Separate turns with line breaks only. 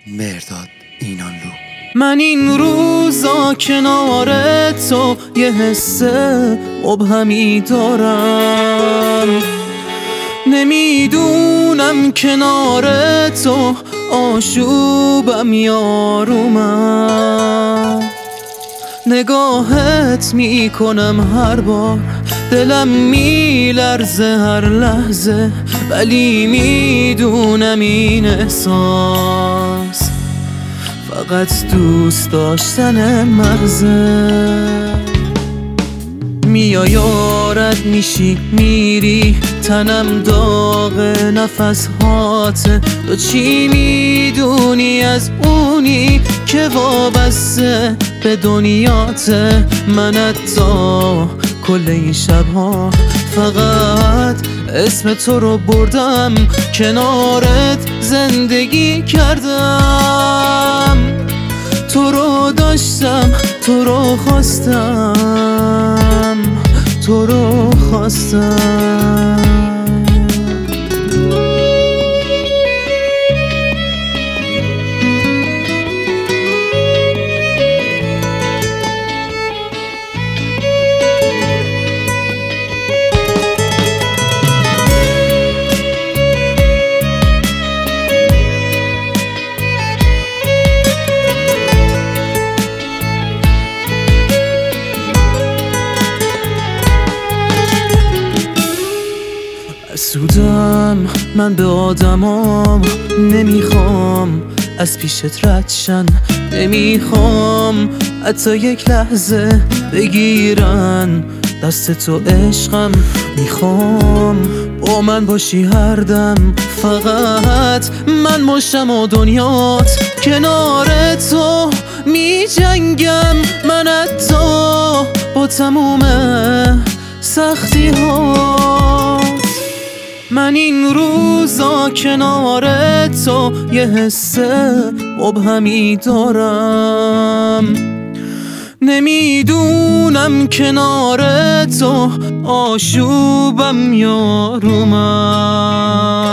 مهرداد اینانلو.
من این روزا کنار تو یه حس مبهمی دارم، نمیدونم کنار تو آشوبم یارومم. نگاهت میکنم هر بار دلم میلرزه هر لحظه، ولی میدونم این احساس فقط دوست داشتن محضه. میای یارت میشی میری، تنم داغ نفس هاته. تو چی میدونی از اونی که وابسته به دنیاته؟ من حتی کل این شبها فقط اسم تو رو بردم، کنارت زندگی کردم. تو رو داشتم، تو رو خواستم، تو رو خواستم. سودم من به آدمام نمیخوام از پیشت ردشن، نمیخوام حتی یک لحظه بگیرن دست تو عشقم. میخوام با من باشی هر دم، فقط من باشم و دنیات کنار تو میجنگم. من حتی با تموم سختی ها، من این روزا کنار تو یه حس مبهمی دارم، نمیدونم کنار تو آشوبم یارومم.